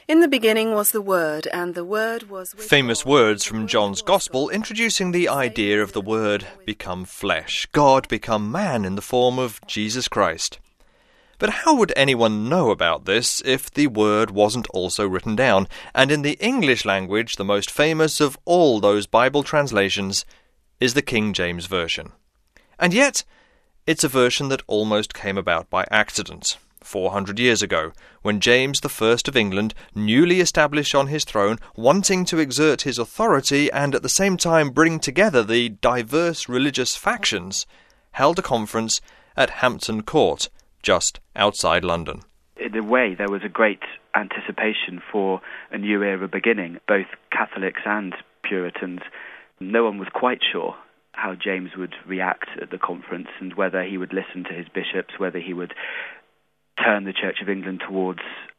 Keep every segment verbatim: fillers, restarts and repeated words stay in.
In the beginning was the Word, and the Word was with Famous God, words and from the Word John's was Gospel God. introducing the idea of the Word become flesh, God become man in the form of Jesus Christ. But how would anyone know about this if the Word wasn't also written down? And in the English language, the most famous of all those Bible translations is the King James Version. And yet, it's a version that almost came about by accident. four hundred years ago, when James the First of England, newly established on his throne, wanting to exert his authority and at the same time bring together the diverse religious factions, held a conference at Hampton Court, just outside London. In a way, there was a great anticipation for a new era beginning, both Catholics and Puritans. No one was quite sure how James would react at the conference and whether he would listen to his bishops, whether he would turn the Church of England towards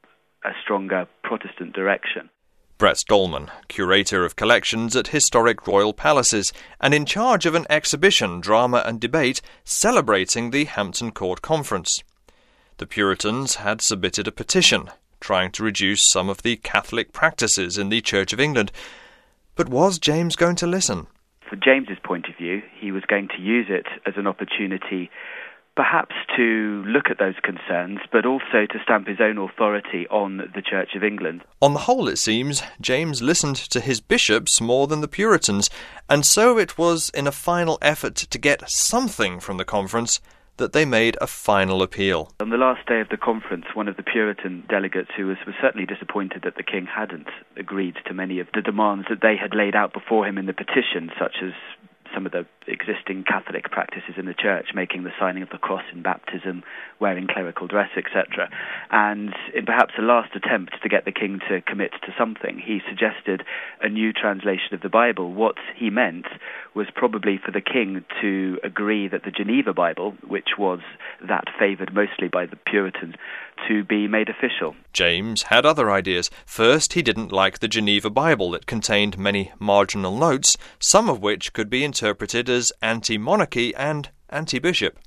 a stronger Protestant direction. Brett Stallman, curator of collections at historic royal palaces and in charge of an exhibition, drama and debate celebrating the Hampton Court Conference. The Puritans had submitted a petition trying to reduce some of the Catholic practices in the Church of England. But was James going to listen? For James's point of view, he was going to use it as an opportunity perhaps to look at those concerns, but also to stamp his own authority on the Church of England. On the whole, it seems, James listened to his bishops more than the Puritans, and so it was in a final effort to get something from the conference that they made a final appeal. On the last day of the conference, one of the Puritan delegates, who was, was certainly disappointed that the king hadn't agreed to many of the demands that they had laid out before him in the petition, such as some of the existing Catholic practices in the church, making the signing of the cross in baptism, wearing clerical dress, et cetera. And in perhaps a last attempt to get the king to commit to something, he suggested a new translation of the Bible. What he meant was probably for the king to agree that the Geneva Bible, which was that favoured mostly by the Puritans, to be made official. James had other ideas. First, he didn't like the Geneva Bible that contained many marginal notes, some of which could be interpreted as anti-monarchy and anti-bishop.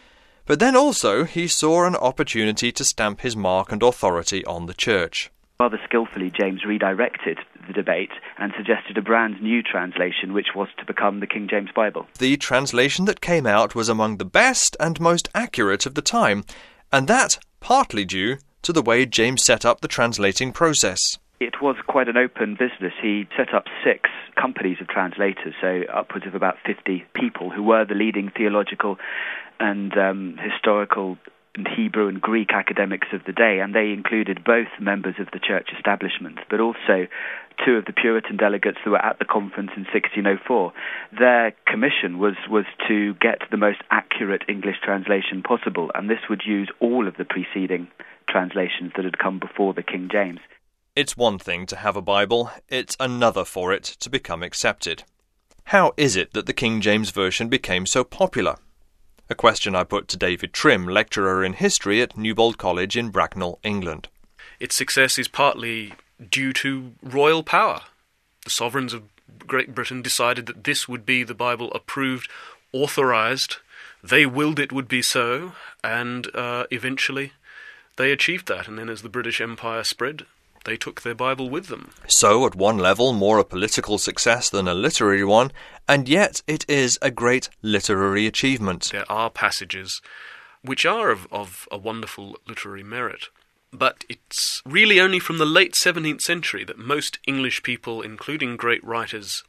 But then also he saw an opportunity to stamp his mark and authority on the church. Rather skillfully, James redirected the debate and suggested a brand new translation which was to become the King James Bible. The translation that came out was among the best and most accurate of the time, and that partly due to the way James set up the translating process. It was quite an open business. He set up six companies of translators, so upwards of about fifty people who were the leading theological and um, historical and Hebrew and Greek academics of the day, and they included both members of the church establishment, but also two of the Puritan delegates who were at the conference in sixteen oh four. Their commission was, was to get the most accurate English translation possible, and this would use all of the preceding translations that had come before the King James. It's one thing to have a Bible, it's another for it to become accepted. How is it that the King James Version became so popular? A question I put to David Trim, lecturer in history at Newbold College in Bracknell, England. Its success is partly due to royal power. The sovereigns of Great Britain decided that this would be the Bible approved, authorized. They willed it would be so, and uh, eventually they achieved that. And then as the British Empire spread, they took their Bible with them. So, at one level, more a political success than a literary one, and yet it is a great literary achievement. There are passages which are of, of a wonderful literary merit, but it's really only from the late seventeenth century that most English people, including great writers,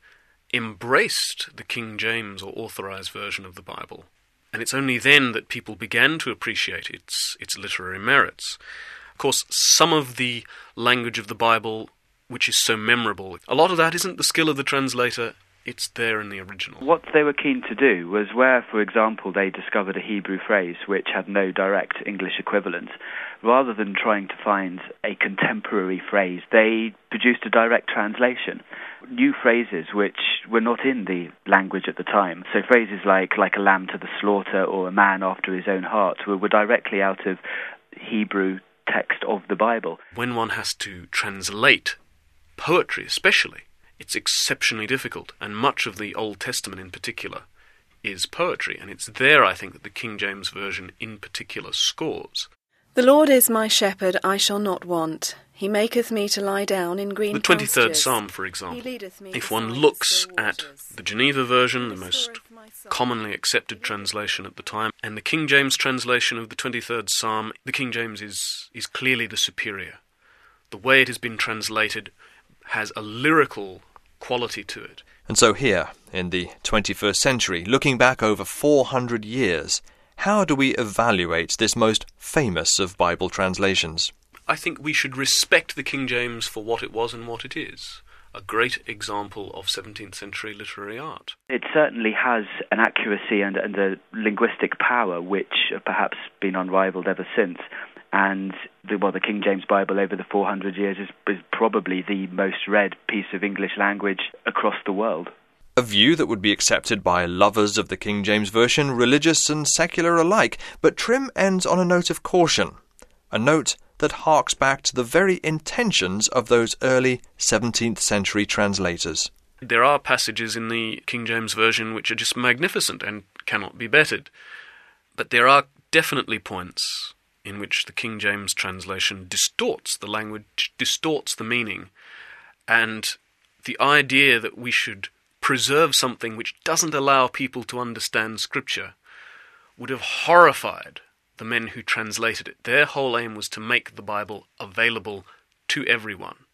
embraced the King James or authorized version of the Bible. And it's only then that people began to appreciate its its literary merits. Of course, some of the language of the Bible, which is so memorable, a lot of that isn't the skill of the translator, it's there in the original. What they were keen to do was where, for example, they discovered a Hebrew phrase which had no direct English equivalent, rather than trying to find a contemporary phrase, they produced a direct translation. New phrases which were not in the language at the time. So phrases like, like a lamb to the slaughter or a man after his own heart were, were directly out of Hebrew text of the Bible. When one has to translate poetry especially, it's exceptionally difficult, and much of the Old Testament in particular is poetry, and it's there, I think, that the King James Version in particular scores. The Lord is my shepherd, I shall not want. He maketh me to lie down in green The twenty-third pastures. Psalm, for He example, leadeth me if one beside looks still at waters. the Geneva version, the He most restoreth my soul. commonly accepted translation at the time, and the King James translation of the twenty-third Psalm, the King James is, is clearly the superior. The way it has been translated has a lyrical quality to it. And so here, in the twenty-first century, looking back over four hundred years, how do we evaluate this most famous of Bible translations? I think we should respect the King James for what it was and what it is. A great example of seventeenth century literary art. It certainly has an accuracy and, and a linguistic power which have perhaps been unrivaled ever since. And the, well, the King James Bible over the four hundred years is, is probably the most read piece of English language across the world. A view that would be accepted by lovers of the King James Version, religious and secular alike, but Trim ends on a note of caution, a note that harks back to the very intentions of those early seventeenth century translators. There are passages in the King James Version which are just magnificent and cannot be bettered. But there are definitely points in which the King James translation distorts the language, distorts the meaning, and the idea that we should preserve something which doesn't allow people to understand Scripture would have horrified the men who translated it. Their whole aim was to make the Bible available to everyone.